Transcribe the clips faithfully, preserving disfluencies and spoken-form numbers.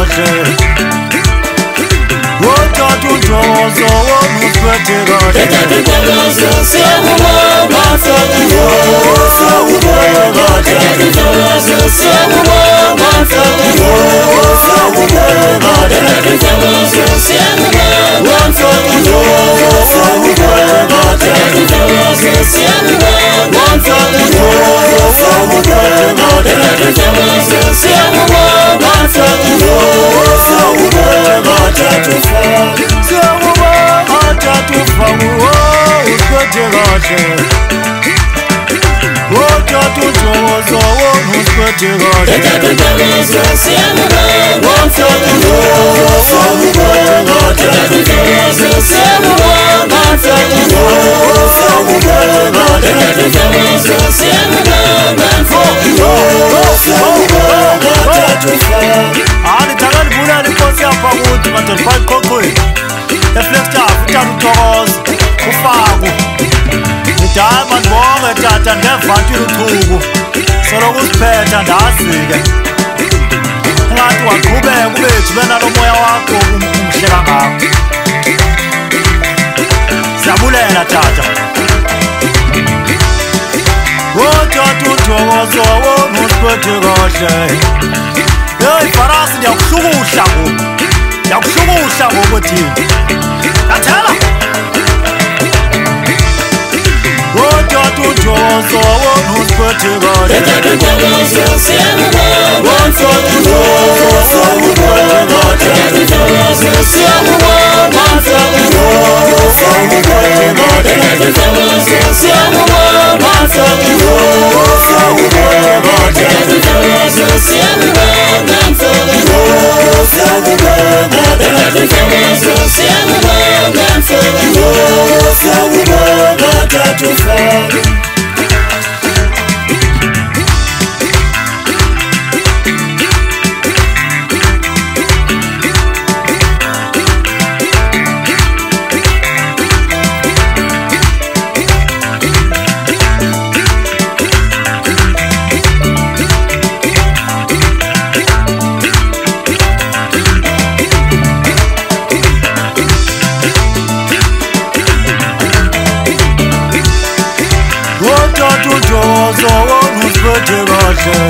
kahle Wothatha untozo wonusiphethe kahle Ntokozo siyakubonga mfowethu Sawubona kahle Ntokozo siyakubonga mfowethu Sawubona kahle Ntokozo siyakubonga mfowethu Sawubona kahle Ntokozo siyakubonga mfowethu Sawubona kahle Ntokozo siyakubonga mfowethu Sawubona kahle Sawubona tatufa usiphethe kahle Wothatha untozo wonusiphethe kahle Ntokozo siyakubonga mfowethu Sawubona kahle Ntokozo siyakubonga mfowethu Sawubona kahle Ntokozo siyakubonga mfowethu Ani thakani bula inkosi yapha kuthi madoda bayiqoqweni eflextaff utata uthokoza ufaku Nidala mandibonge tata ndevantile uchuku soloko usiphetha ndazi-ke Ungathi waqhubeka ubethu benalo moya wakho umhle kangako Siyabulela tata Wothatha untokozo wonusiphethe kahle Hey Farasi ndiyakuhlukuhla ngoku Ndiyakuhlukuhla ngoku thina Yathela Wothatha untokozo wonusiphethe kahle Ntokozo siyakubonga mfowethu Sawubona kahle Ntokozo siyakubonga mfowethu Sawubona kahle Ntokozo siyakubonga mfowethu Sawubona kahle Ntokozo siyakubonga mfowethu Sawubona kahle Ntokozo siyakubonga mfowethu Sawubona tatufa Wothatha untokozo wonusiphethe kahle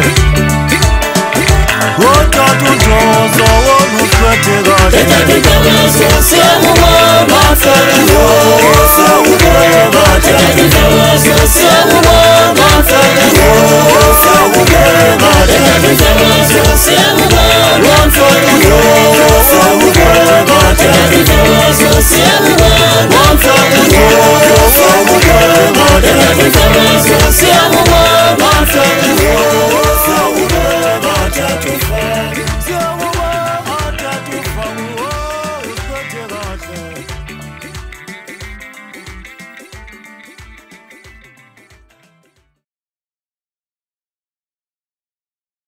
Wothatha untokozo wonusiphethe kahle Ntokozo siyakubonga mfowethu Sawubona kahle Ntokozo siyakubonga mfowethu Sawubona kahle Ntokozo siyakubonga mfowethu Sawubona kahle Ntokozo siyakubonga mfowethu Sawubona kahle Ntokozo siyakubonga mfowethu Sawubona kahle